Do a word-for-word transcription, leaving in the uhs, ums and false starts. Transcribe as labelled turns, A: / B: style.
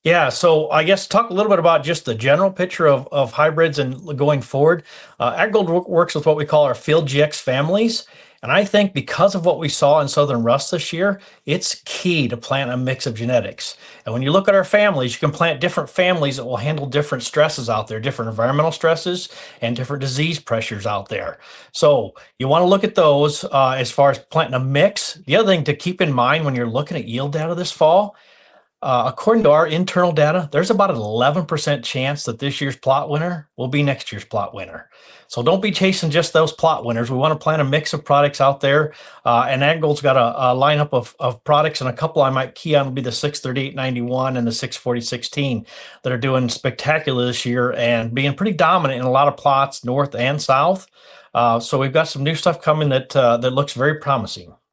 A: Yeah, so I guess talk a little bit about just the general picture of, of hybrids and going forward. Uh, AgGold wo- works with what we call our Field G X families. And I think because of what we saw in Southern Rust this year, it's key to plant a mix of genetics. And when you look at our families, you can plant different families that will handle different stresses out there, different environmental stresses and different disease pressures out there. So you want to look at those uh, as far as planting a mix. The other thing to keep in mind when you're looking at yield data this fall, uh, according to our internal data, there's about an eleven percent chance that this year's plot winner will be next year's plot winner. So don't be chasing just those plot winners. We want to plant a mix of products out there. Uh, and AgGold's got a, a lineup of, of products, and a couple I might key on will be the six thirty-eight ninety-one and the six forty sixteen that are doing spectacular this year and being pretty dominant in a lot of plots, north and south. Uh, so we've got some new stuff coming that uh, that looks very promising.